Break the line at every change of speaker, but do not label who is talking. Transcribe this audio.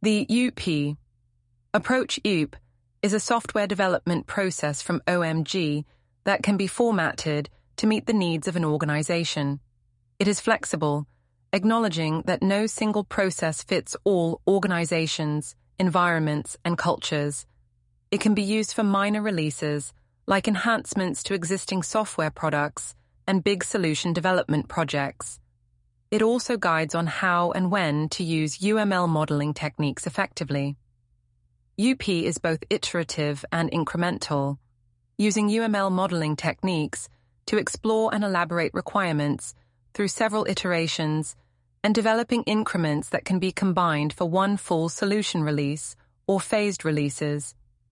The UP approach UP is a software development process from OMG that can be formatted to meet the needs of an organization. It is flexible, acknowledging that no single process fits all organizations, environments, and cultures. It can be used for minor releases, like enhancements to existing software products and big solution development projects. It also guides on how and when to use UML modeling techniques effectively. UP is both iterative and incremental, using UML modeling techniques to explore and elaborate requirements through several iterations and developing increments that can be combined for one full solution release or phased releases.